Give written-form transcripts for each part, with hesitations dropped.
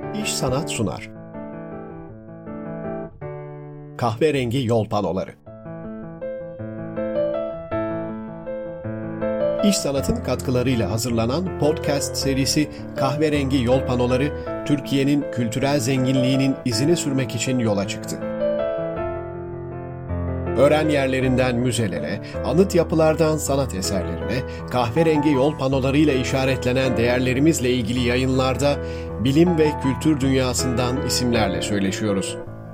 İş Sanat sunar. Kahverengi Yol Panoları. İş Sanat'ın katkılarıyla hazırlanan podcast serisi Kahverengi Yol Panoları, Türkiye'nin kültürel zenginliğinin izini sürmek için yola çıktı. Öğren yerlerinden müzelere, anıt yapılardan sanat eserlerine, kahverengi yol panolarıyla işaretlenen değerlerimizle ilgili yayınlarda bilim ve kültür dünyasından isimlerle söyleşiyoruz.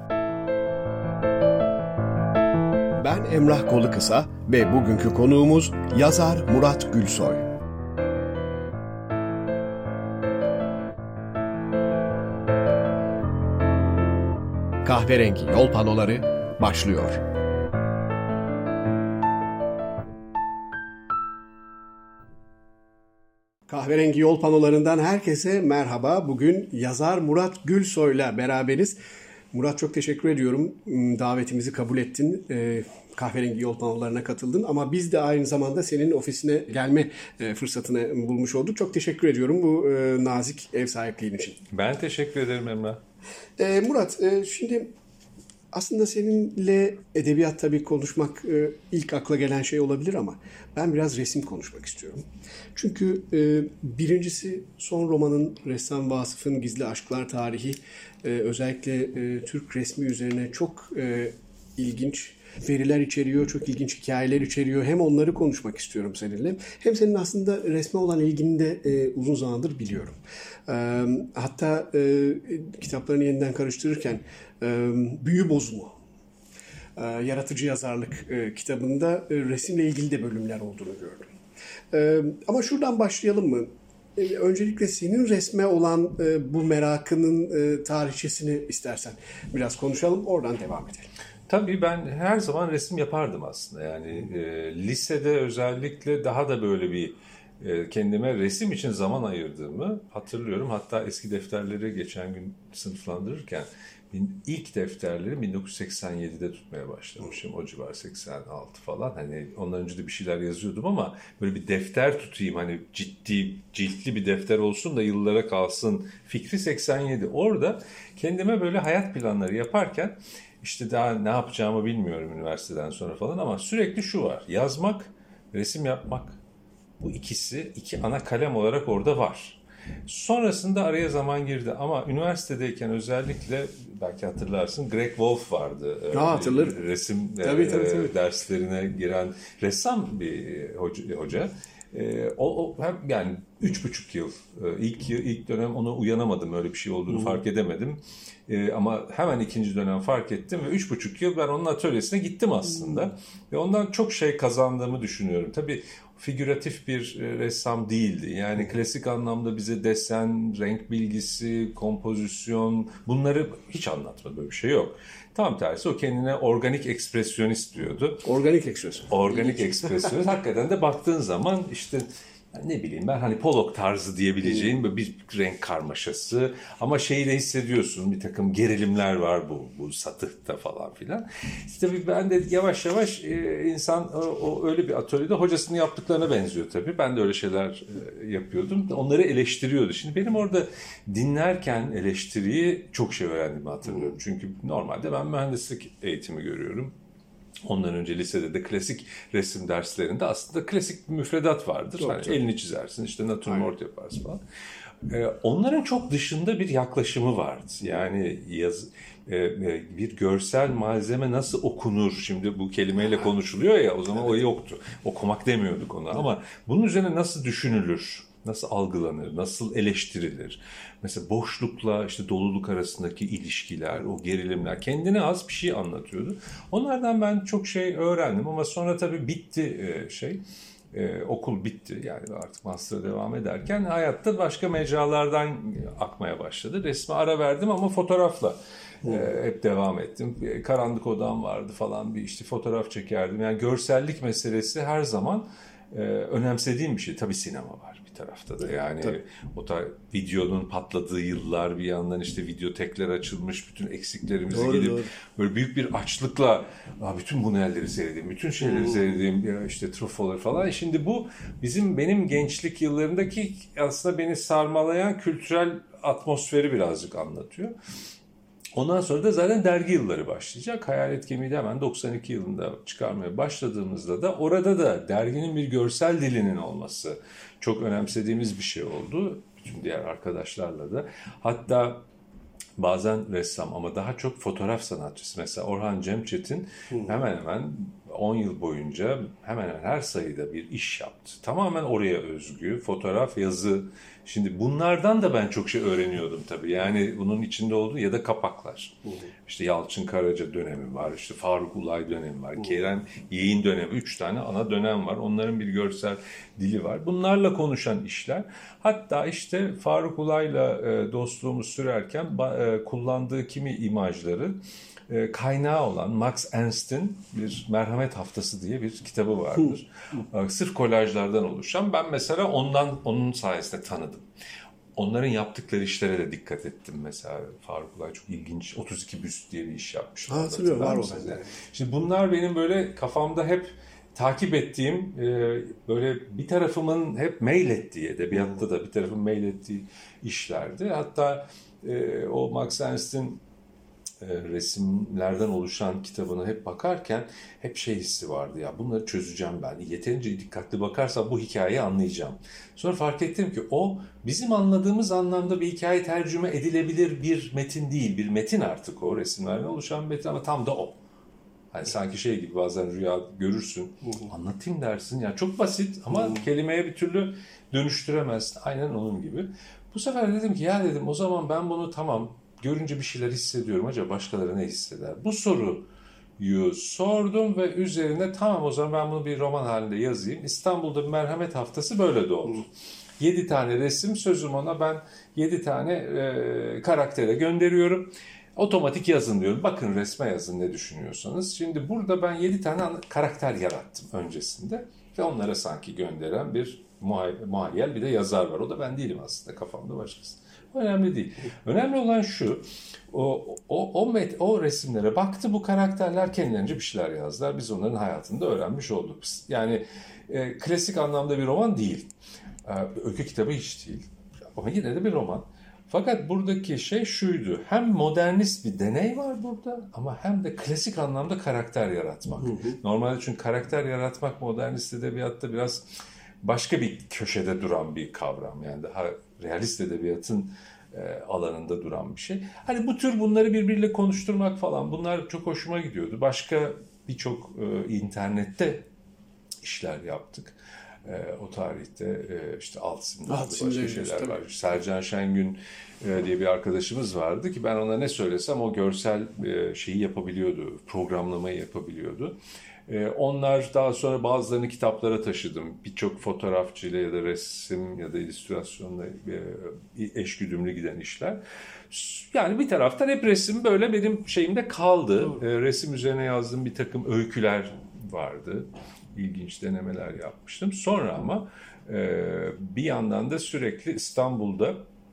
Ben Emrah Kolukısa ve bugünkü konuğumuz yazar Murat Gülsoy. Kahverengi Yol Panoları başlıyor. Kahverengi Yol Panolarından herkese merhaba. Bugün yazar Murat Gülsoy'la beraberiz. Murat, çok teşekkür ediyorum. Davetimizi kabul ettin. Kahverengi Yol Panolarına katıldın. Ama biz de aynı zamanda senin ofisine gelme fırsatını bulmuş olduk. Çok teşekkür ediyorum bu nazik ev sahipliğin için. Ben teşekkür ederim Emrah. Murat, şimdi aslında seninle edebiyat tabii konuşmak ilk akla gelen şey olabilir ama ben biraz resim konuşmak istiyorum. Çünkü birincisi son romanın Ressam Vasıf'ın Gizli Aşklar Tarihi özellikle Türk resmi üzerine çok ilginç veriler içeriyor, çok ilginç hikayeler içeriyor. Hem onları konuşmak istiyorum seninle. Hem senin aslında resme olan ilgini de uzun zamandır biliyorum. Hatta kitaplarını yeniden karıştırırken Büyü Bozumu, Yaratıcı Yazarlık kitabında resimle ilgili de bölümler olduğunu gördüm. Ama şuradan başlayalım mı? Öncelikle senin resme olan bu merakının tarihçesini istersen biraz konuşalım, oradan devam edelim. Tabii ben her zaman resim yapardım aslında. Yani lisede özellikle daha da böyle bir kendime resim için zaman ayırdığımı hatırlıyorum. Hatta eski defterleri geçen gün sınıflandırırken ilk defterleri 1987'de tutmaya başlamışım. O civar 86 falan. Hani ondan önce de bir şeyler yazıyordum ama böyle bir defter tutayım, hani ciddi, ciltli bir defter olsun da yıllara kalsın fikri 87. Orada kendime böyle hayat planları yaparken işte daha ne yapacağımı bilmiyorum üniversiteden sonra falan ama sürekli şu var: yazmak, resim yapmak. Bu ikisi iki ana kalem olarak orada var. Sonrasında araya zaman girdi ama üniversitedeyken özellikle belki hatırlarsın, Greg Wolf vardı. Hatırlarım. Resim tabii. derslerine giren ressam bir hoca. O yani 3,5 yıl ilk dönem ona uyanamadım, öyle bir şey olduğunu fark edemedim. Ama hemen ikinci dönem fark ettim ve 3,5 yıl ben onun atölyesine gittim aslında. Ve ondan çok şey kazandığımı düşünüyorum. Tabii figüratif bir ressam değildi. Yani klasik anlamda bize desen, renk bilgisi, kompozisyon, bunları hiç anlatmadı, böyle bir şey yok. Tam tersi, o kendine organik ekspresyonist diyordu. Organik ekspresyon. Organik ekspresyonist. Hakikaten de baktığın zaman işte ne bileyim ben, hani Pollock tarzı diyebileceğin böyle bir renk karmaşası ama şeyi de hissediyorsun, bir takım gerilimler var bu satıhta falan filan. İşte ben de yavaş yavaş insan o öyle bir atölyede hocasının yaptıklarına benziyor tabii. Ben de öyle şeyler yapıyordum. Onları eleştiriyordu. Şimdi benim orada dinlerken eleştiriyi çok şey öğrendiğimi hatırlıyorum. Çünkü normalde ben mühendislik eğitimi görüyorum. Ondan önce lisede de klasik resim derslerinde aslında klasik bir müfredat vardır. Hani elini çizersin, işte natürmort yaparsın falan. Onların çok dışında bir yaklaşımı vardı. Yani bir görsel malzeme nasıl okunur? Şimdi bu kelimeyle konuşuluyor ya, o zaman o yoktu. Okumak demiyorduk ona ama bunun üzerine nasıl düşünülür? Nasıl algılanır, nasıl eleştirilir? Mesela boşlukla işte doluluk arasındaki ilişkiler, o gerilimler, kendine az bir şey anlatıyordu. Onlardan ben çok şey öğrendim ama sonra tabii bitti okul bitti. Yani artık master'a devam ederken hayatta başka mecralardan akmaya başladı. Resme ara verdim ama fotoğrafla hep devam ettim. Karanlık odam vardı falan, bir işte fotoğraf çekerdim. Yani görsellik meselesi her zaman önemsediğim bir şey. Tabii sinema var. tarafta da. Yani Tabii. o da videonun patladığı yıllar, bir yandan işte videotekler açılmış, bütün eksiklerimizi Doğru, gidip doğru. böyle büyük bir açlıkla bütün Buñuel'leri seyredeyim, bütün şeyleri seyredeyim, ya işte Truffaut'ları falan. Şimdi bu benim gençlik yıllarındaki aslında beni sarmalayan kültürel atmosferi birazcık anlatıyor. Ondan sonra da zaten dergi yılları başlayacak. Hayalet Gemi'yi de hemen 92 yılında çıkarmaya başladığımızda da orada da derginin bir görsel dilinin olması çok önemsediğimiz bir şey oldu. Bütün diğer arkadaşlarla da. Hatta bazen ressam ama daha çok fotoğraf sanatçısı. Mesela Orhan Cemçetin hemen hemen 10 yıl boyunca hemen hemen her sayıda bir iş yaptı. Tamamen oraya özgü fotoğraf, yazı. Şimdi bunlardan da ben çok şey öğreniyordum tabii. Yani bunun içinde olduğu ya da kapaklar. İşte Yalçın Karaca dönemi var, işte Faruk Ulay dönemi var, Kerem Yeğin dönemi. 3 tane ana dönem var. Onların bir görsel dili var. Bunlarla konuşan işler. Hatta işte Faruk Ulay'la dostluğumuz sürerken kullandığı kimi imajları kaynağı olan Max Ernst'in bir Merhamet Haftası diye bir kitabı vardır. Sırf kolajlardan oluşan. Ben mesela onun sayesinde tanıdım. Onların yaptıkları işlere de dikkat ettim mesela. Faruk Ulay çok ilginç 32 büst diye bir iş yapmış. Hatırlıyorum, var o bende. Şimdi bunlar benim böyle kafamda hep takip ettiğim, böyle bir tarafımın hep meylettiği, edebiyatta da bir tarafın meylettiği işlerdi. Hatta o Max Ernst'in resimlerden oluşan kitabına hep bakarken hep şey hissi vardı, ya bunları çözeceğim ben. Yeterince dikkatli bakarsam bu hikayeyi anlayacağım. Sonra fark ettim ki o bizim anladığımız anlamda bir hikaye tercüme edilebilir bir metin değil. Bir metin artık o, resimlerden oluşan metin ama tam da o. Hani sanki şey gibi, bazen rüya görürsün, anlatayım dersin. Yani çok basit ama kelimeye bir türlü dönüştüremezsin. Aynen onun gibi. Bu sefer dedim ki ya dedim, o zaman ben bunu tamam görünce bir şeyler hissediyorum. Acaba başkaları ne hisseder? Bu soruyu sordum ve üzerine tamam o zaman ben bunu bir roman halinde yazayım. İstanbul'da bir Merhamet Haftası böyle doğdu. 7 tane resim, sözüm ona, ben 7 tane karaktere gönderiyorum. Otomatik yazın diyorum. Bakın resme yazın ne düşünüyorsanız. Şimdi burada ben 7 tane karakter yarattım öncesinde. Ve onlara sanki gönderen bir muhayyel bir de yazar var. O da ben değilim aslında, kafamda başkası. Önemli değil. Önemli olan şu, o resimlere baktı, bu karakterler kendilerince bir şeyler yazdılar. Biz onların hayatını da öğrenmiş olduk. Yani klasik anlamda bir roman değil. Öykü kitabı hiç değil. Ama yine de bir roman. Fakat buradaki şey şuydu. Hem modernist bir deney var burada ama hem de klasik anlamda karakter yaratmak. Normalde çünkü karakter yaratmak modernist edebiyatta biraz başka bir köşede duran bir kavram. Yani daha realist edebiyatın alanında duran bir şey. Hani bu tür bunları birbiriyle konuşturmak falan, bunlar çok hoşuma gidiyordu. Başka birçok internette işler yaptık. O tarihte işte Altsim'de başka şeyler var. Sercan Şengün diye bir arkadaşımız vardı ki ben ona ne söylesem o görsel şeyi yapabiliyordu, programlamayı yapabiliyordu. Onlar daha sonra bazılarını kitaplara taşıdım. Birçok fotoğrafçıyla ya da resim ya da illüstrasyonla eşgüdümlü giden işler. Yani bir taraftan hep resim böyle benim şeyimde kaldı. Resim üzerine yazdığım bir takım öyküler vardı. İlginç denemeler yapmıştım. Sonra ama bir yandan da sürekli İstanbul'da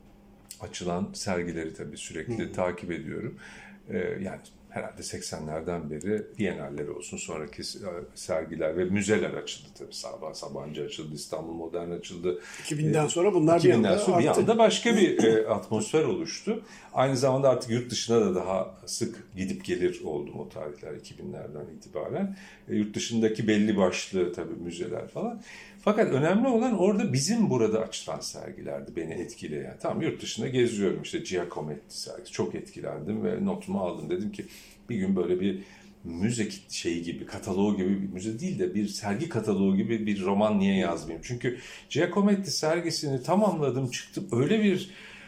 açılan sergileri tabii sürekli takip ediyorum. Yani herhalde 80'lerden beri Biennaller olsun, sonraki sergiler ve müzeler açıldı tabii. Sabancı açıldı, İstanbul Modern açıldı. 2000'den sonra bunlar bir anda arttı. Bir anda başka bir atmosfer oluştu. Aynı zamanda artık yurt dışına da daha sık gidip gelir oldum o tarihler 2000'lerden itibaren. Yurt dışındaki belli başlı tabii müzeler falan. Fakat önemli olan orada bizim burada açılan sergilerdi beni etkileyen. Tamam, yurt dışında geziyorum, işte Giacometti sergisi. Çok etkilendim ve notumu aldım. Dedim ki bir gün böyle bir müze şeyi gibi, kataloğu gibi, bir müze değil de bir sergi kataloğu gibi bir roman niye yazmayayım? Çünkü Giacometti sergisini tamamladım, çıktım. Öyle bir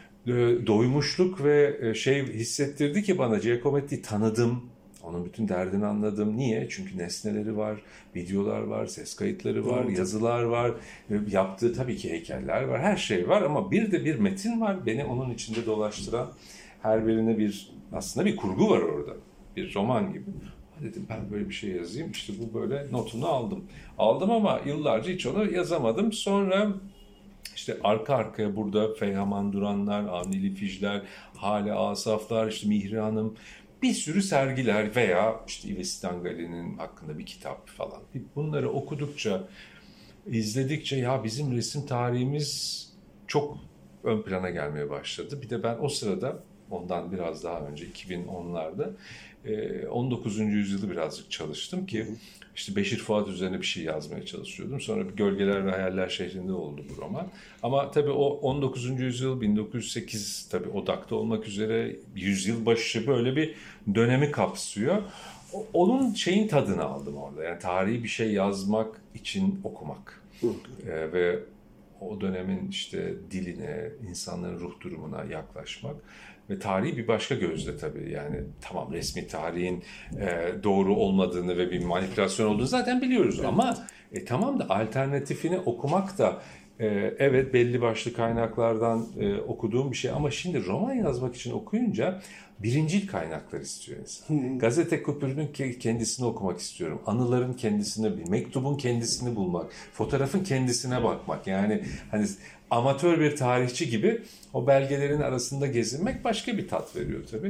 doymuşluk ve şey hissettirdi ki bana, Giacometti'yi tanıdım. Onun bütün derdini anladım. Niye? Çünkü nesneleri var, videolar var, ses kayıtları var, yazılar var. Yaptığı tabii ki heykeller var, her şey var ama bir de bir metin var. Beni onun içinde dolaştıran, her birine aslında bir kurgu var orada. Bir roman gibi. Dedim ben böyle bir şey yazayım. İşte bu böyle, notunu aldım. Aldım ama yıllarca hiç onu yazamadım. Sonra İşte arka arkaya burada Feyhaman Duranlar, Avni Lifijler, Hale Asaflar, işte Mihri Hanım, bir sürü sergiler veya işte İves Stangali'nin hakkında bir kitap falan. Bunları okudukça, izledikçe ya bizim resim tarihimiz çok ön plana gelmeye başladı. Bir de ben o sırada ondan biraz daha önce 2010'larda 19. yüzyılı birazcık çalıştım ki işte Beşir Fuat üzerine bir şey yazmaya çalışıyordum. Sonra bir Gölgeler ve Hayaller şehrinde oldu bu roman. Ama tabii o 19. yüzyıl 1908 tabii odakta olmak üzere yüzyıl başı böyle bir dönemi kapsıyor. Onun şeyin tadını aldım orada. Yani tarihi bir şey yazmak için okumak. Ve o dönemin işte diline, insanların ruh durumuna yaklaşmak ve tarihi bir başka gözle tabii. Yani tamam, resmi tarihin doğru olmadığını ve bir manipülasyon olduğunu zaten biliyoruz ama tamam da alternatifini okumak da evet belli başlı kaynaklardan okuduğum bir şey ama şimdi roman yazmak için okuyunca birincil kaynaklar istiyor insan. Gazete küpürünün kendisini okumak istiyorum. Anıların kendisini, mektubun kendisini bulmak, fotoğrafın kendisine bakmak. Yani hani amatör bir tarihçi gibi o belgelerin arasında gezinmek başka bir tat veriyor tabii.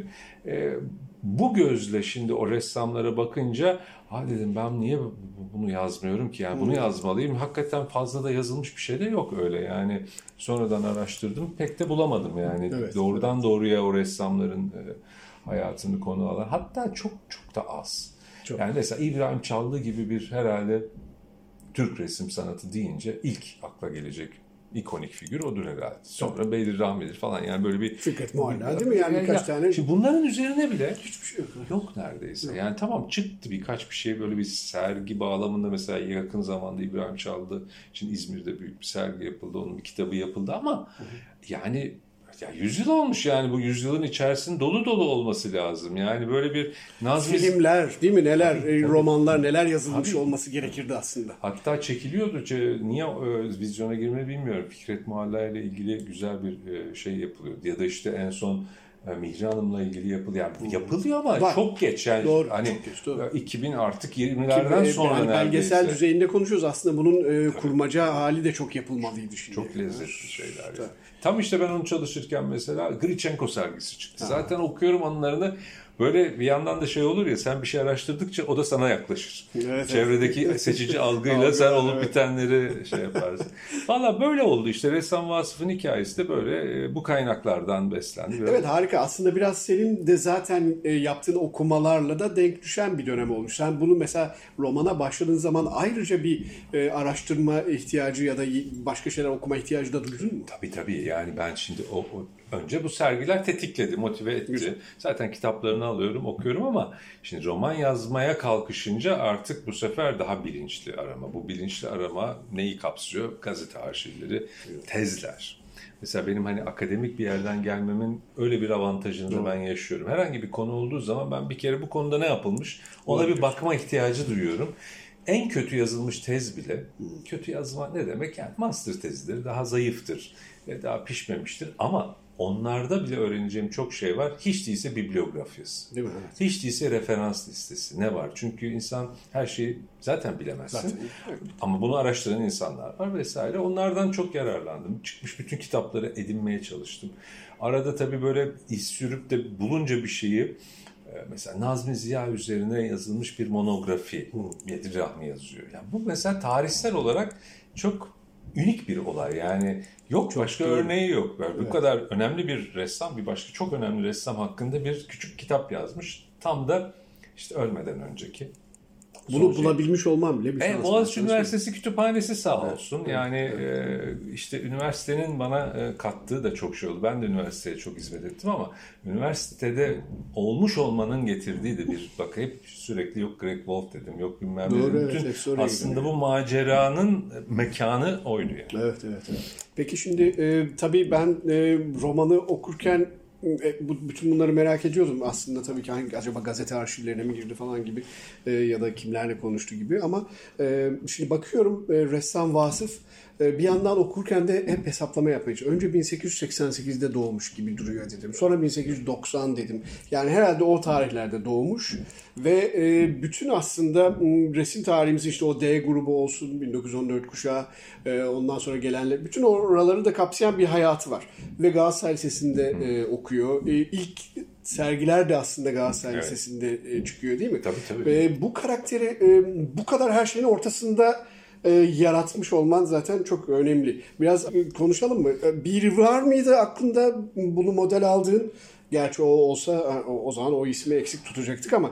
Bu gözle şimdi o ressamlara bakınca dedim ben niye bunu yazmıyorum ki? Yani bunu yazmalıyım. Hakikaten fazla da yazılmış bir şey de yok öyle. Yani sonradan araştırdım. Pek de bulamadım yani. Evet, Doğrudan doğruya o ressamların hayatını konu alan. Hatta çok çok da az. Çok. Yani mesela İbrahim Çallı gibi bir herhalde Türk resim sanatı deyince ilk akla gelecek ikonik figür odur herhalde. Sonra Bedir Rahmi'dir falan yani böyle bir... Fikret Mualla değil mi? Yani birkaç tane... Şimdi bunların üzerine bile hiçbir şey yok. Yok neredeyse. Yani tamam çıktı birkaç bir şey böyle bir sergi bağlamında mesela yakın zamanda İbrahim Çaldı için İzmir'de büyük bir sergi yapıldı. Onun bir kitabı yapıldı ama yani ya 100 yıl olmuş yani bu 100 yılın içerisinde dolu dolu olması lazım. Yani böyle bir Nazmi... Filmler değil mi? Neler, tabii. Romanlar neler yazılmış olması gerekirdi aslında. Hatta çekiliyordu. Niye vizyona girmeyi bilmiyorum. Fikret Mualla ile ilgili güzel bir şey yapılıyor. Ya da işte en son Mihri Hanım'la ilgili yapılıyor. Yani yapılıyor ama Var. Çok geç. Yani Doğru, hani çok geç, doğru. 2000 artık 20'lerden sonra yani belgesel neredeyse. düzeyinde konuşuyoruz. Aslında bunun kurmaca hali de çok yapılmalıydı şimdi. Çok lezzetli şeyler. Yani. Tam işte ben onu çalışırken mesela Grichenko sergisi çıktı. Zaten okuyorum onlarını. Böyle bir yandan da şey olur ya sen bir şey araştırdıkça o da sana yaklaşır. Evet, Çevredeki seçici algıyla sen olup bitenleri şey yaparsın. Valla böyle oldu işte Ressam Vasıf'ın hikayesi de böyle bu kaynaklardan beslendi. Evet harika. Aslında biraz senin de zaten yaptığın okumalarla da denk düşen bir dönem olmuş. Sen bunu mesela romana başladığın zaman ayrıca bir araştırma ihtiyacı ya da başka şeyler okuma ihtiyacı da duydun mu? Tabii yani ben şimdi önce bu sergiler tetikledi, motive etti. Güzel. Zaten kitaplarını alıyorum, okuyorum ama şimdi roman yazmaya kalkışınca artık bu sefer daha bilinçli arama. Bu bilinçli arama neyi kapsıyor? Gazete arşivleri, tezler. Mesela benim hani akademik bir yerden gelmemin öyle bir avantajını da ben yaşıyorum. Herhangi bir konu olduğu zaman ben bir kere bu konuda ne yapılmış ona bir bakma ihtiyacı duyuyorum. En kötü yazılmış tez bile, kötü yazma ne demek? Yani master tezidir, daha zayıftır, daha pişmemiştir ama onlarda bile öğreneceğim çok şey var. Hiç değilse bibliografyası. Değil mi? Evet. Hiç değilse referans listesi. Ne var? Çünkü insan her şeyi zaten bilemezsin. Zaten, evet. Ama bunu araştıran insanlar var vesaire. Onlardan çok yararlandım. Çıkmış bütün kitapları edinmeye çalıştım. Arada tabii böyle iz sürüp de bulunca bir şeyi mesela Nazmi Ziya üzerine yazılmış bir monografi. Bedir Rahmi yazıyor. Yani bu mesela tarihsel olarak çok unik bir olay. Yani yok çok başka örneği yok. Yani bu kadar önemli bir ressam, bir başka çok önemli ressam hakkında bir küçük kitap yazmış. Tam da işte ölmeden önceki. Bunu bulabilmiş olmam bile bir şans. Boğaziçi Üniversitesi Kütüphanesi sağ olsun. Evet, yani işte üniversitenin bana kattığı da çok şey oldu. Ben de üniversiteye çok hizmet ettim ama üniversitede olmuş olmanın getirdiği de bir bak hep sürekli yok Greg Wolf dedim, yok bilmem ne. Bütün aslında bu maceranın mekanı oydu yani. Evet. Peki şimdi tabii ben romanı okurken bütün bunları merak ediyordum aslında tabii ki acaba gazete arşivlerine mi girdi falan gibi ya da kimlerle konuştu gibi ama şimdi bakıyorum ressam Vasıf bir yandan okurken de hep hesaplama yapmaya çalışıyorum. Önce 1888'de doğmuş gibi duruyor dedim. Sonra 1890 dedim. Yani herhalde o tarihlerde doğmuş ve bütün aslında resim tarihimiz işte o D grubu olsun, 1914 kuşağı, ondan sonra gelenler, bütün oraları da kapsayan bir hayatı var. Ve Galatasaray Lisesi'nde okuyor. İlk sergiler de aslında Galatasaray Lisesi'nde çıkıyor değil mi? Tabii. Bu karakteri bu kadar her şeyin ortasında yaratmış olman zaten çok önemli. Biraz konuşalım mı? Biri var mıydı aklında bunu model aldığın? Gerçi o olsa o zaman o ismi eksik tutacaktık ama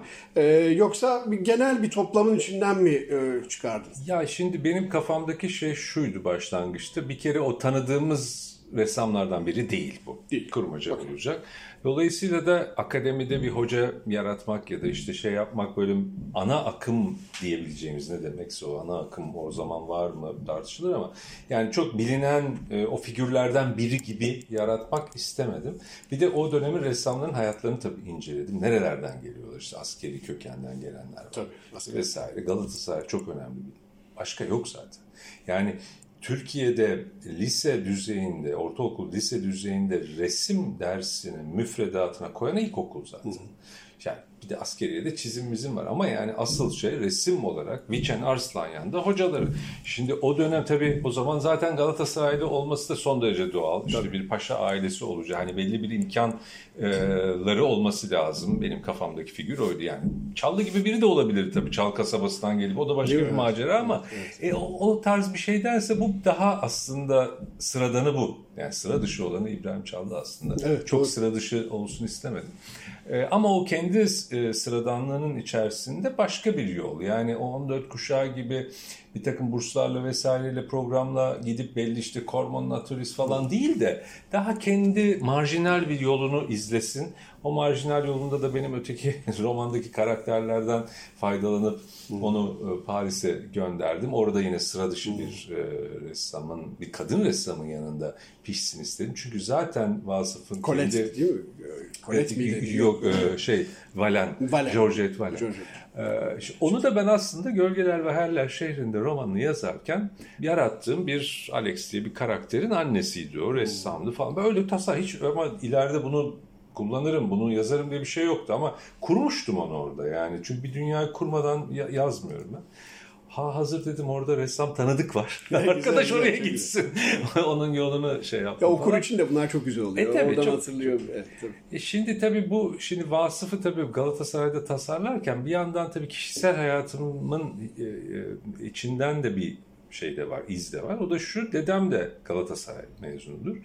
yoksa genel bir toplamın içinden mi çıkardın? Ya şimdi benim kafamdaki şey şuydu başlangıçta. Bir kere o tanıdığımız ressamlardan biri değil bu. Değil. Kurmaca olacak. Dolayısıyla da akademide bir hoca yaratmak ya da işte şey yapmak, böyle ana akım diyebileceğimiz, ne demekse o ana akım o zaman var mı tartışılır ama yani çok bilinen o figürlerden biri gibi yaratmak istemedim. Bir de o dönemin ressamların hayatlarını tabii inceledim. Nerelerden geliyorlar? İşte askeri kökenden gelenler var. Tabii. Vesaire. Galatasaray çok önemli bir. Başka yok zaten. Yani Türkiye'de lise düzeyinde, ortaokul lise düzeyinde resim dersinin müfredatına koyan ilkokul zaten. Yani bir de askeriyede çizimimizin var ama yani asıl şey resim olarak Viçen Arslanyan'da hocaları. Şimdi o dönem tabii o zaman zaten Galatasaray'da olması da son derece doğal. İşte bir paşa ailesi olacak. Hani belli bir imkanları olması lazım. Benim kafamdaki figür oydu yani. Çallı gibi biri de olabilir tabii. Çal kasabasından gelip. O da başka bir macera ama o tarz bir şeydense bu daha aslında sıradanı bu. Yani sıra dışı olanı İbrahim Çallı aslında. Evet, çok sıra dışı olsun istemedim. Ama o kendi sıradanlığının içerisinde başka bir yol. Yani o 14 kuşağı gibi bir takım burslarla vesaireyle programla gidip belli işte Korman Naturist falan değil de daha kendi marjinal bir yolunu izlesin. O marjinal yolunda da benim öteki romandaki karakterlerden faydalanıp onu Paris'e gönderdim. Orada yine sıra dışı bir ressamın, bir kadın ressamın yanında pişsin istedim. Çünkü zaten Vasıf'ın Colette kendi... değil mi? Colette miydi? Yok, Valen. Georgette Valen. Onu da ben aslında Gölgeler ve Hayaller şehrinde romanını yazarken yarattığım bir Alex diye bir karakterin annesiydi o, ressamdı falan. Böyle hiç ama ileride bunu kullanırım, bunu yazarım diye bir şey yoktu ama kurmuştum onu orada yani. Çünkü bir dünyayı kurmadan yazmıyorum ben. Hazır dedim orada ressam tanıdık var. Arkadaş güzel, oraya gitsin. Onun yolunu şey yaptım. Ya okur için de bunlar çok güzel oluyor. Tabii, oradan çok, hatırlıyorum. Evet, tabii. Şimdi tabii şimdi Vasıf'ı tabii Galatasaray'da tasarlarken bir yandan tabii kişisel hayatımın içinden de bir şey de var, iz de var. O da şu: dedem de Galatasaray mezunudur.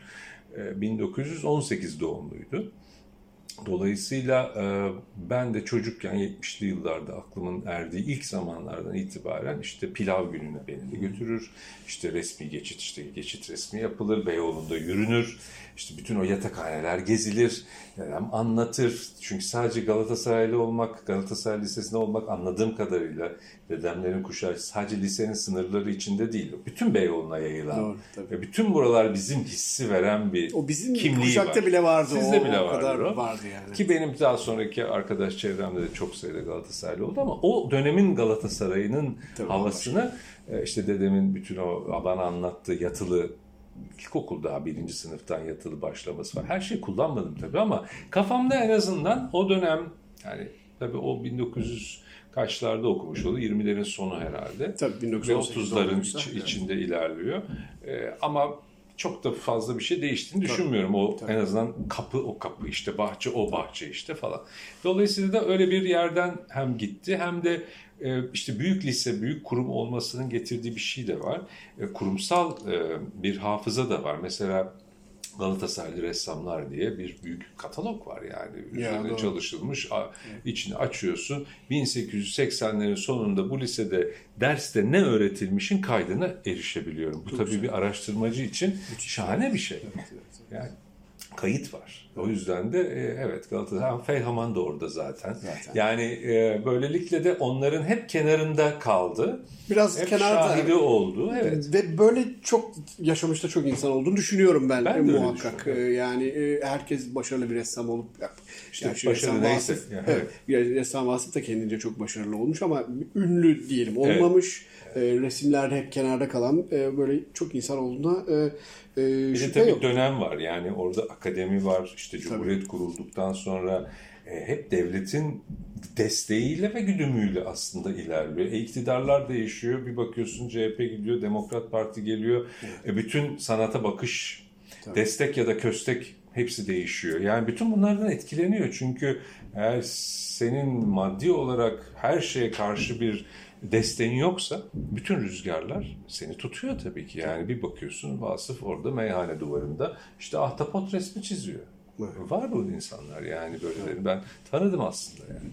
1918 doğumluydu. Dolayısıyla ben de çocukken 70'li yıllarda aklımın erdiği ilk zamanlardan itibaren işte pilav gününe beni de götürür. İşte resmi geçit, işte geçit resmi yapılır. Beyoğlu'nda yürünür. İşte bütün o yatakhaneler gezilir. Dedem anlatır. Çünkü sadece Galatasaraylı olmak, Galatasaray Lisesi'nde olmak anladığım kadarıyla dedemlerin kuşağı sadece lisenin sınırları içinde değil. Bütün Beyoğlu'na yayılan. Doğru, tabii. Ve bütün buralar bizim hissi veren bir O bizim kimliği kuşakta var. bile vardı. Sizde bile o kadar vardı o. vardı yani. Ki benim daha sonraki arkadaş çevremde de çok sayıda Galatasaraylı oldu ama o dönemin Galatasaray'ının havasını işte dedemin bütün o bana anlattığı yatılı ilkokul daha 1. sınıftan yatılı başlaması var. Her şey kullanmadım tabii ama kafamda en azından o dönem, yani tabii o 1900 kaçlarda okumuş oldu. 20'lerin sonu herhalde. Tabii ve 30'ların içinde ilerliyor. Ama çok da fazla bir şey değiştiğini düşünmüyorum. En azından o kapı işte, bahçe o bahçe işte falan. Dolayısıyla da öyle bir yerden hem gitti hem de işte büyük lise, büyük kurum olmasının getirdiği bir şey de var. Kurumsal bir hafıza da var. Mesela Galatasaraylı ressamlar diye bir büyük katalog var yani. Üzerine çalışılmış. İçini açıyorsun. 1880'lerin sonunda bu lisede derste ne öğretilmişin kaydına erişebiliyorum. Bu tabii bir araştırmacı için şahane bir şey. Yani kayıt var. O yüzden de evet Galatasaray, Feyhaman da orada zaten. Yani böylelikle de onların hep kenarında kaldı. Biraz hep kenarda şahidi oldu. Evet. Ve böyle çok yaşamışta çok insan olduğunu düşünüyorum ben de muhakkak. Yani herkes başarılı bir ressam olup işte başarılı neyse. Ressam Vasıf da kendince çok başarılı olmuş ama ünlü diyelim olmamış. Resimlerde hep kenarda kalan böyle çok insan olduğuna bir de tabii dönem var. Yani orada akademi var. İşte Cumhuriyet kurulduktan sonra hep devletin desteğiyle ve güdümüyle aslında ilerliyor. İktidarlar değişiyor. Bir bakıyorsun CHP gidiyor, Demokrat Parti geliyor. Bütün sanata bakış, destek ya da köstek hepsi değişiyor. Yani bütün bunlardan etkileniyor. Çünkü eğer senin maddi olarak her şeye karşı bir desteğin yoksa bütün rüzgarlar seni tutuyor tabii ki. Yani bir bakıyorsun Vasıf orada meyhane duvarında işte ahtapot resmi çiziyor. Var bu insanlar yani böyleleri. Ben tanıdım aslında yani.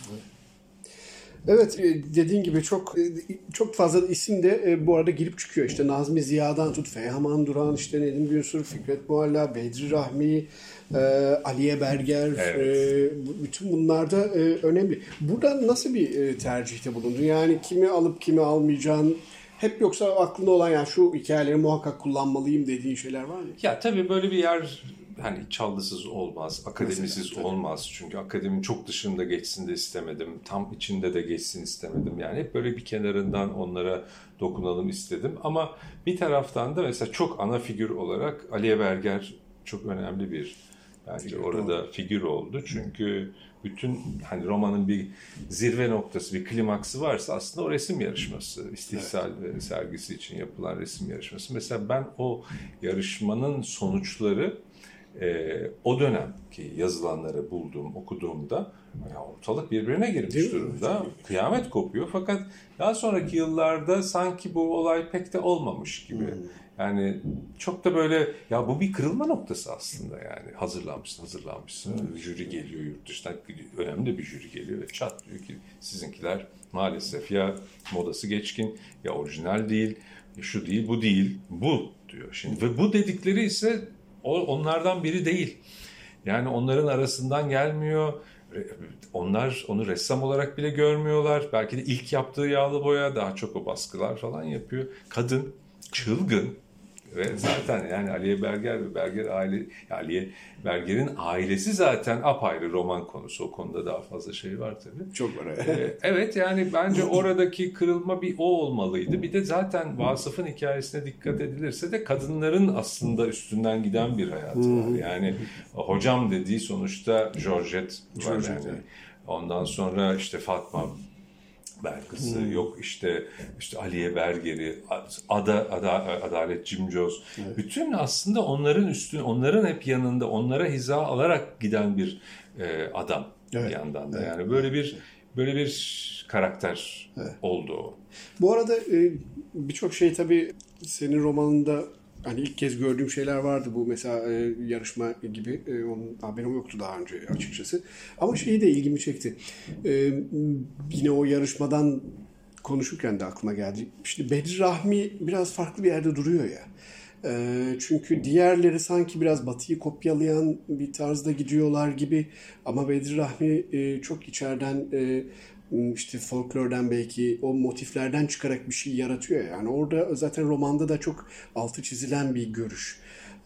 Evet, dediğin gibi çok fazla isim de bu arada girip çıkıyor. İşte Nazmi Ziya'dan tut, Feyhaman Duran, işte Nedim Günsur, Fikret Mualla, Bedri Rahmi, Aliye Berger, bütün bunlar da önemli. Burada nasıl bir tercihte bulundun? Yani kimi alıp kimi almayacağın, hep yoksa aklında olan yani şu hikayeleri muhakkak kullanmalıyım dediğin şeyler var mı? Ya tabii böyle bir yer hani Çallısız olmaz, akademisiz olmaz. Çünkü akademinin çok dışında geçsin de istemedim. Tam içinde de geçsin istemedim. Yani hep böyle bir kenarından onlara dokunalım istedim. Ama bir taraftan da mesela çok ana figür olarak Aliye Berger çok önemli bir bence orada figür oldu. Çünkü bütün hani romanın bir zirve noktası, bir klimaksı varsa aslında o resim yarışması. İstihsal sergisi için yapılan resim yarışması. Mesela ben o yarışmanın sonuçları o dönemki yazılanları okuduğumda ortalık birbirine girmiş durumda. Kıyamet kopuyor. Fakat daha sonraki yıllarda sanki bu olay pek de olmamış gibi. Yani çok da böyle ya bu bir kırılma noktası aslında yani. Hazırlanmışsın. Jüri geliyor yurt dışından. Önemli bir jüri geliyor ve çat diyor ki sizinkiler maalesef ya modası geçkin ya orijinal değil, şu değil, bu değil, bu diyor. Şimdi ve bu dedikleri ise onlardan biri değil. Yani onların arasından gelmiyor. Onlar onu ressam olarak bile görmüyorlar. Belki de ilk yaptığı yağlı boya daha çok o baskılar falan yapıyor. Kadın çılgın ve zaten yani Aliye Berger ve Aliye Berger'in ailesi zaten apayrı roman konusu. O konuda daha fazla şey var tabii. Çok var. Evet yani bence oradaki kırılma bir o olmalıydı. Bir de zaten Vasıf'ın hikayesine dikkat edilirse de kadınların aslında üstünden giden bir hayatı var. Yani hocam dediği sonuçta Georgette var yani. Ondan sonra işte Fatma Belkıs'ı yok işte Aliye Berger'i, Adalet Cimcoz. Bütün aslında onların hep yanında, onlara hiza alarak giden bir adam bir yandan da. Yani böyle bir karakter oldu o. Bu arada birçok şey tabii senin romanında hani ilk kez gördüğüm şeyler vardı bu mesela yarışma gibi. Onun haberim yoktu daha önce açıkçası. Ama şeyi de ilgimi çekti. Yine o yarışmadan konuşurken de aklıma geldi. İşte Bedri Rahmi biraz farklı bir yerde duruyor ya. Çünkü diğerleri sanki biraz Batı'yı kopyalayan bir tarzda gidiyorlar gibi. Ama Bedri Rahmi çok içeriden işte folklordan belki o motiflerden çıkarak bir şey yaratıyor. Yani orada zaten romanda da çok altı çizilen bir görüş.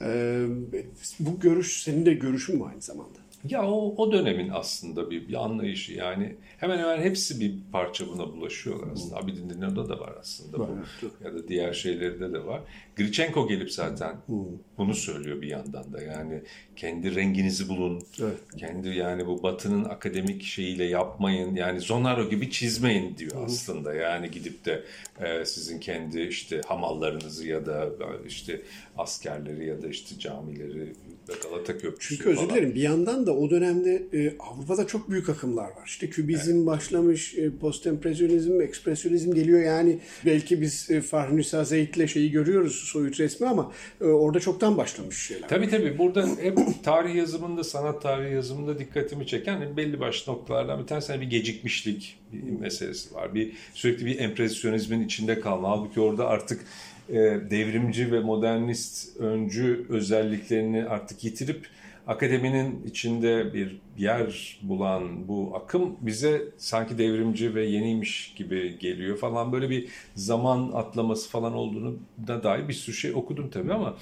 Bu görüş senin de görüşün mü aynı zamanda? Ya o dönemin aslında bir anlayışı yani hemen hemen hepsi bir parça buna bulaşıyorlar aslında. Abidin Dino'da da var aslında bu. Ya da diğer şeylerde de var. Grichenko gelip zaten bunu söylüyor bir yandan da yani kendi renginizi bulun. Evet. Kendi yani bu Batı'nın akademik şeyiyle yapmayın. Yani Zonaro gibi çizmeyin diyor aslında. Yani gidip de sizin kendi işte hamallarınızı ya da işte askerleri ya da işte camileri Galata Köprüsü Çünkü özür dilerim bir yandan da o dönemde Avrupa'da çok büyük akımlar var. İşte kübizm başlamış, postempresyonizm, ekspresyonizm geliyor yani. Belki biz Fahri Nisa Zeyd'le şeyi görüyoruz soyut resmi ama orada çoktan başlamış şeyler. Tabii burada hep tarih yazımında, sanat tarihi yazımında dikkatimi çeken belli başlı noktalardan bir tanesi bir gecikmişlik bir meselesi var. Sürekli bir empresyonizmin içinde kalma. Halbuki orada artık devrimci ve modernist öncü özelliklerini artık yitirip akademinin içinde bir yer bulan bu akım bize sanki devrimci ve yeniymiş gibi geliyor falan, böyle bir zaman atlaması falan olduğunu da dair bir sürü şey okudum tabii ama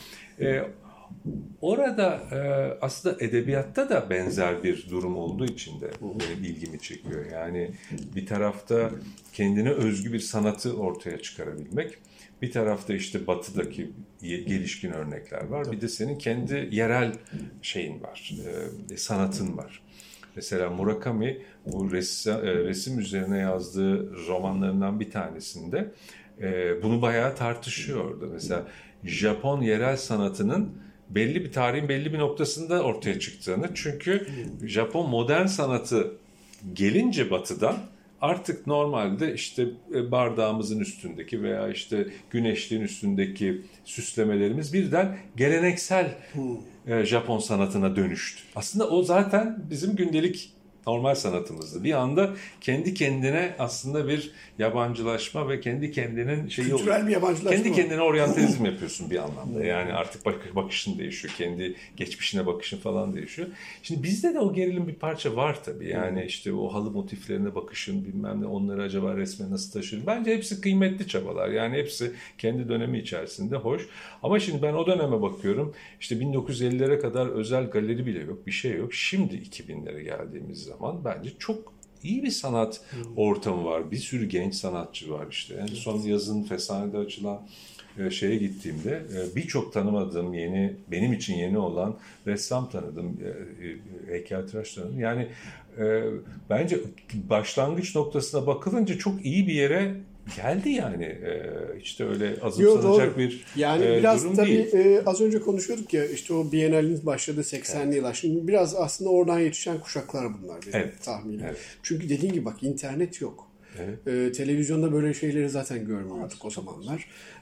orada aslında edebiyatta da benzer bir durum olduğu için de benim ilgimi çekiyor. Yani bir tarafta kendine özgü bir sanatı ortaya çıkarabilmek, bir tarafta işte batıdaki gelişkin örnekler var. Bir de senin kendi yerel şeyin var, sanatın var. Mesela Murakami bu resim üzerine yazdığı romanlarından bir tanesinde bunu bayağı tartışıyordu. Mesela Japon yerel sanatının belli bir tarihin belli bir noktasında ortaya çıktığını. Çünkü Japon modern sanatı gelince batıdan artık normalde işte bardağımızın üstündeki veya işte güneşliğin üstündeki süslemelerimiz birden geleneksel Japon sanatına dönüştü. Aslında o zaten bizim gündelik normal sanatımızdı. Bir anda kendi kendine aslında bir yabancılaşma ve kendi kendinin şeyi oluyor. Kültürel bir yabancılaşma. Kendi kendine oryantalizm yapıyorsun bir anlamda. Yani artık bakışın değişiyor. Kendi geçmişine bakışın falan değişiyor. Şimdi bizde de o gerilim bir parça var tabii. Yani işte o halı motiflerine bakışın, bilmem ne, onları acaba resme nasıl taşır. Bence hepsi kıymetli çabalar. Yani hepsi kendi dönemi içerisinde hoş. Ama şimdi ben o döneme bakıyorum. İşte 1950'lere kadar özel galeri bile yok. Bir şey yok. Şimdi 2000'lere geldiğimiz zaman bence çok iyi bir sanat ortamı var. Bir sürü genç sanatçı var işte. En son yazın Fesane'de açılan şeye gittiğimde birçok tanımadığım benim için yeni olan ressam tanıdım, heykeltıraş tanıdım. Yani bence başlangıç noktasına bakılınca çok iyi bir yere geldi yani. Hiç de öyle azımsanacak bir yani biraz durum tabii değil. Az önce konuşuyorduk ya, işte o Biennale'nin başladığı 80'li yıllar. Şimdi biraz aslında oradan yetişen kuşaklar bunlar benim tahminim. Evet. Çünkü dediğin gibi bak, internet yok. Evet. Televizyonda böyle şeyleri zaten görmüyorduk o zamanlar.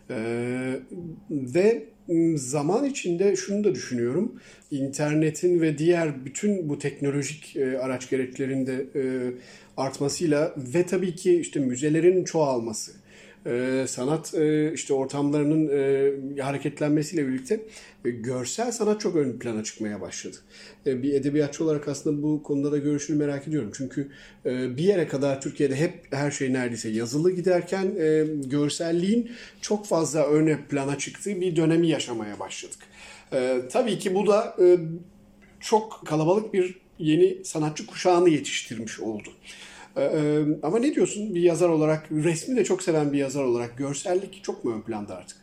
Ve zaman içinde şunu da düşünüyorum. İnternetin ve diğer bütün bu teknolojik araç gereçlerin de artmasıyla ve tabii ki işte müzelerin çoğalması, sanat işte ortamlarının hareketlenmesiyle birlikte görsel sanat çok ön plana çıkmaya başladı. Bir edebiyatçı olarak aslında bu konuda da görüşünü merak ediyorum. Çünkü bir yere kadar Türkiye'de hep her şey neredeyse yazılı giderken görselliğin çok fazla ön plana çıktığı bir dönemi yaşamaya başladık. Tabii ki bu da çok kalabalık bir yeni sanatçı kuşağını yetiştirmiş oldu. Ama ne diyorsun bir yazar olarak, resmi de çok seven bir yazar olarak, görsellik çok mu ön planda artık?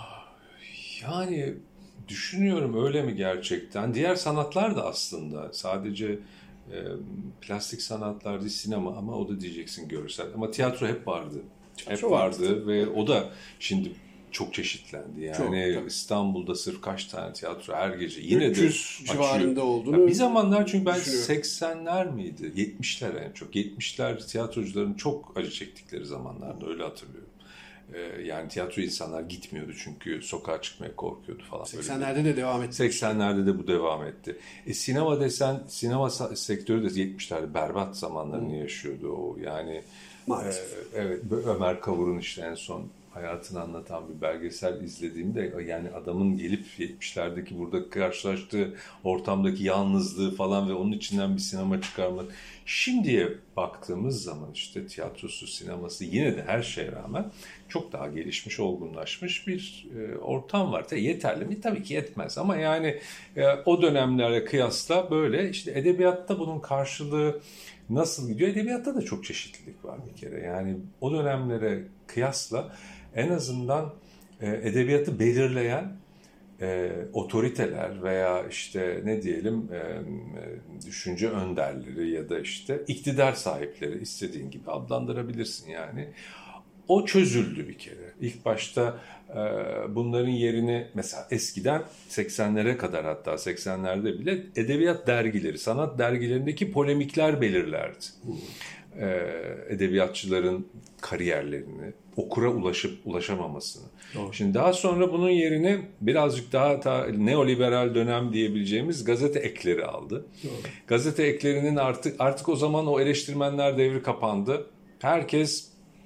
Yani düşünüyorum, öyle mi gerçekten? Diğer sanatlar da aslında sadece plastik sanatlar değil, sinema, ama o da diyeceksin görsel. Ama tiyatro hep vardı. Hep vardı ve o da şimdi çok çeşitlendi. Yani çok, İstanbul'da sırf kaç tane tiyatro her gece yine 300 de civarında olduğunu. Ya bir zamanlar, çünkü ben 80'ler miydi? 70'ler en çok. 70'ler tiyatrocuların çok acı çektikleri zamanlarda, öyle hatırlıyorum. Yani tiyatro insanlar gitmiyordu çünkü sokağa çıkmaya korkuyordu falan. 80'lerde de devam etti. 80'lerde de bu devam etti. Sinema desen, sinema sektörü de 70'lerde berbat zamanlarını yaşıyordu o. Yani evet, Ömer Kavur'un işte en son hayatını anlatan bir belgesel izlediğimde, yani adamın gelip 70'lerdeki burada karşılaştığı ortamdaki yalnızlığı falan ve onun içinden bir sinema çıkarmak. Şimdiye baktığımız zaman işte tiyatrosu, sineması yine de her şeye rağmen çok daha gelişmiş, olgunlaşmış bir ortam var. Yeterli mi? Tabii ki yetmez ama yani o dönemlere kıyasla böyle. İşte edebiyatta bunun karşılığı nasıl gidiyor? Edebiyatta da çok çeşitlilik var bir kere. Yani o dönemlere kıyasla en azından edebiyatı belirleyen otoriteler veya işte ne diyelim düşünce önderleri ya da işte iktidar sahipleri, istediğin gibi adlandırabilirsin yani. O çözüldü bir kere. İlk başta bunların yerini mesela eskiden 80'lere kadar, hatta 80'lerde bile edebiyat dergileri, sanat dergilerindeki polemikler belirlerdi. Edebiyatçıların kariyerlerini, okura ulaşamamasını. Doğru. Şimdi daha sonra bunun yerini birazcık daha neoliberal dönem diyebileceğimiz gazete ekleri aldı. Doğru. Gazete eklerinin artık o zaman o eleştirmenler devri kapandı. Herkes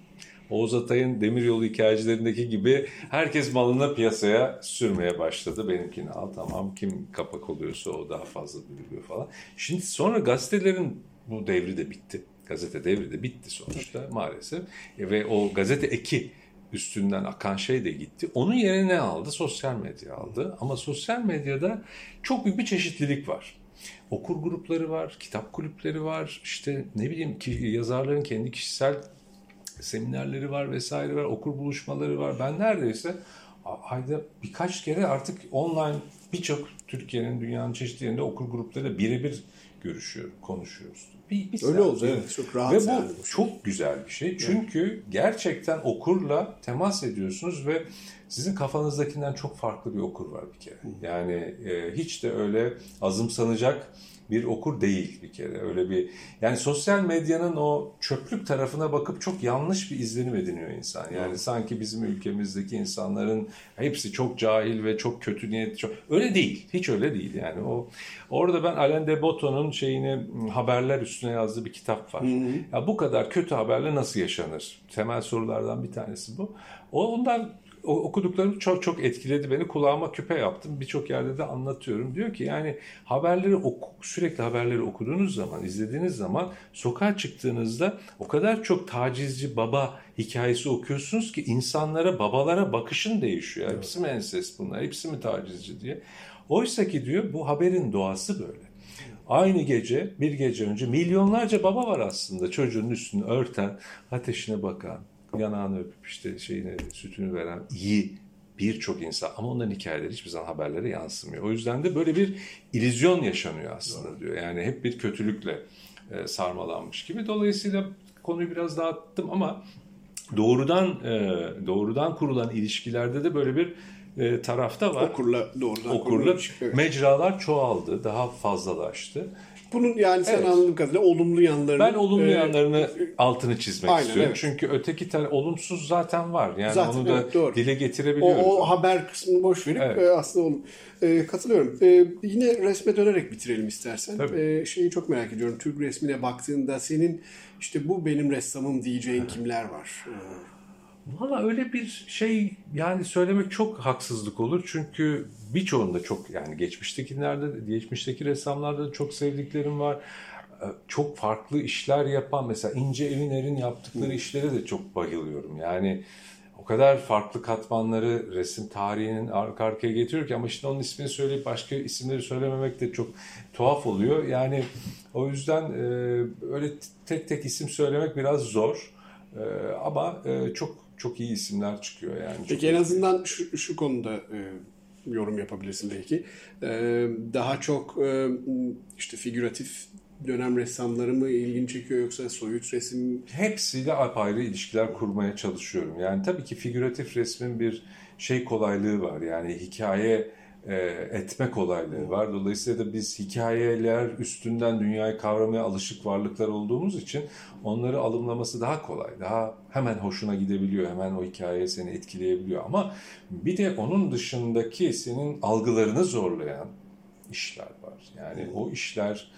Oğuz Atay'ın Demiryolu Hikayecilerindeki gibi herkes malını piyasaya sürmeye başladı. Benimkini al, tamam, kim kapak oluyorsa o daha fazla duyuluyor falan. Şimdi sonra gazetelerin bu devri de bitti. Gazete devri de bitti sonuçta maalesef. Ve o gazete eki üstünden akan şey de gitti. Onun yerine ne aldı? Sosyal medya aldı. Ama sosyal medyada çok büyük bir çeşitlilik var. Okur grupları var, kitap kulüpleri var, işte ne bileyim ki yazarların kendi kişisel seminerleri var vesaire var, okur buluşmaları var. Ben neredeyse ayda birkaç kere artık online birçok Türkiye'nin, dünyanın çeşitli yerinde okur gruplarıyla birebir görüşüyoruz, konuşuyoruz. Bir öyle oldu, evet. Çok rahat. Ve bu çok güzel bir şey. Çünkü gerçekten okurla temas ediyorsunuz ve sizin kafanızdakinden çok farklı bir okur var bir kere. Yani hiç de öyle azımsanacak bir okur değil bir kere. Öyle bir, yani sosyal medyanın o çöplük tarafına bakıp çok yanlış bir izlenim ediniyor insan. Yani sanki bizim ülkemizdeki insanların hepsi çok cahil ve çok kötü niyetli. Öyle değil. Hiç öyle değil yani. Orada ben Alain de Botton'un haberler üstüne yazdığı bir kitap var. Ya bu kadar kötü haberle nasıl yaşanır? Temel sorulardan bir tanesi bu. Ondan okuduklarım çok çok etkiledi beni. Kulağıma küpe yaptım. Birçok yerde de anlatıyorum. Diyor ki yani sürekli haberleri okuduğunuz zaman, izlediğiniz zaman sokağa çıktığınızda o kadar çok tacizci baba hikayesi okuyorsunuz ki insanlara, babalara bakışın değişiyor. Evet. Hepsi mi ensest bunlar? Hepsi mi tacizci diye. Oysa ki diyor bu haberin doğası böyle. Aynı gece, bir gece önce milyonlarca baba var aslında çocuğun üstünü örten, ateşine bakan, yanağını öpüp işte sütünü veren iyi birçok insan, ama onların hikayeleri hiçbir zaman haberlere yansımıyor. O yüzden de böyle bir illüzyon yaşanıyor aslında diyor. Yani hep bir kötülükle sarmalanmış gibi. Dolayısıyla konuyu biraz dağıttım ama doğrudan kurulan ilişkilerde de böyle bir tarafta var. Okurla evet. Mecralar çoğaldı, daha fazlalaştı. Bunun yani sen anladığım kadarıyla olumlu yanlarını... Ben olumlu yanlarını altını çizmek istiyorum. Evet. Çünkü öteki olumsuz zaten var. Yani zaten, onu da dile getirebiliyoruz. O haber kısmını boş verip aslında katılıyorum. Yine resme dönerek bitirelim istersen. Şeyi çok merak ediyorum. Türk resmine baktığında senin işte bu benim ressamım diyeceğin kimler var? Valla öyle bir şey yani söylemek çok haksızlık olur. Çünkü birçoğunda çok, yani geçmişteki ressamlarda da çok sevdiklerim var. Çok farklı işler yapan, mesela İnce Eviner'in yaptıkları işlere de çok bayılıyorum. Yani o kadar farklı katmanları resim tarihinin arka arkaya getiriyor ki, ama işte onun ismini söyleyip başka isimleri söylememek de çok tuhaf oluyor. Yani o yüzden öyle tek tek isim söylemek biraz zor. Ama çok iyi isimler çıkıyor yani. Peki en azından şu konuda yorum yapabilirsin belki. Daha çok işte figüratif dönem ressamları mı ilgini çekiyor, yoksa soyut resim? Hepsiyle apayrı ilişkiler kurmaya çalışıyorum. Yani tabii ki figüratif resmin bir kolaylığı var. Yani hikaye etme kolaylığı var. Dolayısıyla da biz hikayeler üstünden dünyayı kavramaya alışık varlıklar olduğumuz için onları alımlaması daha kolay. Daha hemen hoşuna gidebiliyor. Hemen o hikaye seni etkileyebiliyor. Ama bir de onun dışındaki senin algılarını zorlayan işler var. Yani o işler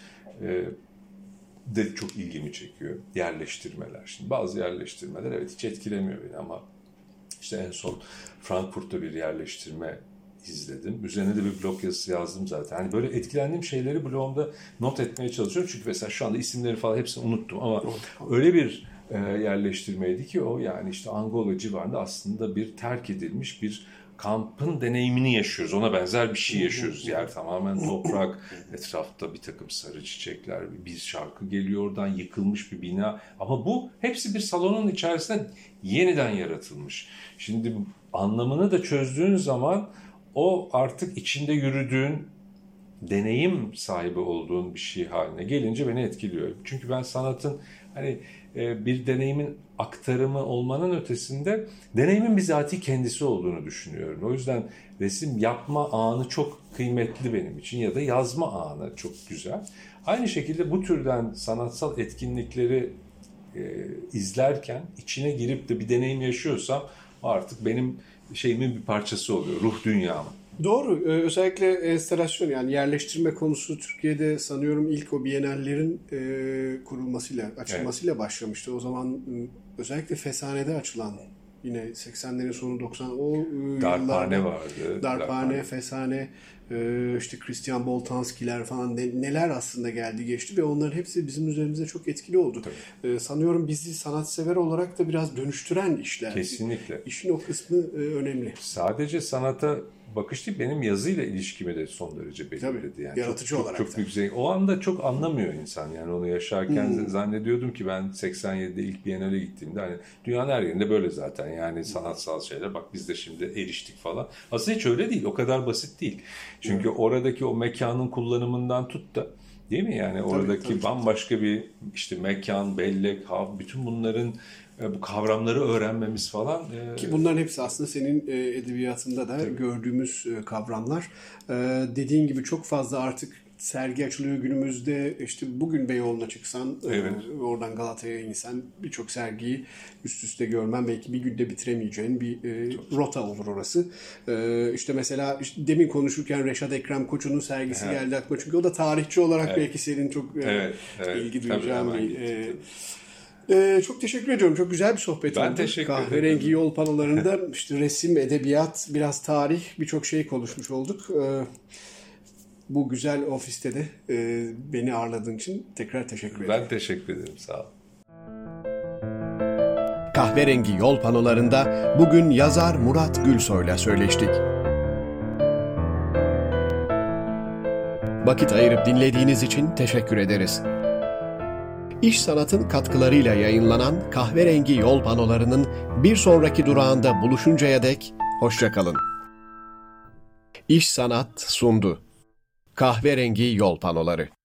de çok ilgimi çekiyor. Yerleştirmeler. Şimdi bazı yerleştirmeler evet hiç etkilemiyor beni, ama işte en son Frankfurt'ta bir yerleştirme izledim. Üzerine de bir blog yazısı yazdım zaten. Hani böyle etkilendiğim şeyleri blogumda not etmeye çalışıyorum. Çünkü mesela şu anda isimleri falan hepsini unuttum, ama öyle bir yerleştirmeydi ki o, yani işte Angola civarında aslında bir terk edilmiş bir kampın deneyimini yaşıyoruz. Ona benzer bir şey yaşıyoruz. Yer tamamen toprak, etrafta bir takım sarı çiçekler, bir şarkı geliyor oradan, yıkılmış bir bina. Ama bu hepsi bir salonun içerisinde yeniden yaratılmış. Şimdi anlamını da çözdüğün zaman o artık içinde yürüdüğün, deneyim sahibi olduğun bir şey haline gelince beni etkiliyor. Çünkü ben sanatın bir deneyimin aktarımı olmanın ötesinde deneyimin bizatihi kendisi olduğunu düşünüyorum. O yüzden resim yapma anı çok kıymetli benim için, ya da yazma anı çok güzel. Aynı şekilde bu türden sanatsal etkinlikleri izlerken içine girip de bir deneyim yaşıyorsam artık benim şeyimin bir parçası oluyor, ruh dünyamın. Doğru. Özellikle enstalasyon, yani yerleştirme konusu Türkiye'de sanıyorum ilk o bienallerin kurulmasıyla, açılmasıyla başlamıştı. O zaman özellikle Fesane'de açılan, yine 80'lerin sonu 90 o Darphane yıllarda vardı. Darphane, Fesane, işte Christian Boltanski'ler falan neler aslında geldi geçti ve onların hepsi bizim üzerimizde çok etkili oldu. Sanıyorum bizi sanatsever olarak da biraz dönüştüren işler. Kesinlikle. İşin o kısmı önemli. Sadece sanata bakış değil, benim yazıyla ilişkimi de son derece belirledi. Tabii, yani yaratıcı olarak çok da. büyük zevk. O anda çok anlamıyor insan, yani onu yaşarken zannediyordum ki ben 87'de ilk Biennale gittiğimde hani dünyanın her yerinde böyle zaten, yani sanatsal şeyler, bak biz de şimdi eriştik falan. Aslında hiç öyle değil, o kadar basit değil. Çünkü oradaki o mekanın kullanımından tut da, değil mi, yani oradaki tabii. bambaşka bir işte mekan, bellek, bütün bunların bu kavramları öğrenmemiz falan. Ki bunların hepsi aslında senin edebiyatında da gördüğümüz kavramlar. Dediğin gibi çok fazla artık sergi açılıyor günümüzde. İşte bugün Beyoğlu'na çıksan, oradan Galata'ya insen birçok sergiyi üst üste görmen belki bir günde bitiremeyeceğin bir rota olur orası. İşte mesela demin konuşurken Reşat Ekrem Koçu'nun sergisi geldi aklıma. Çünkü o da tarihçi olarak belki senin çok ilgi duyacağın bir... çok teşekkür ediyorum. Çok güzel bir sohbet oldu. Ben teşekkür ederim. Kahverengi yol panolarında işte resim, edebiyat, biraz tarih, birçok şey konuşmuş olduk. Bu güzel ofiste de beni ağırladığın için tekrar teşekkür ederim. Ben teşekkür ederim. Sağ ol. Kahverengi yol panolarında bugün yazar Murat Gülsoy'la söyleştik. Vakit ayırıp dinlediğiniz için teşekkür ederiz. İş Sanat'ın katkılarıyla yayınlanan Kahverengi Yol Panolarının bir sonraki durağında buluşuncaya dek hoşça kalın. İş Sanat sundu. Kahverengi Yol Panoları.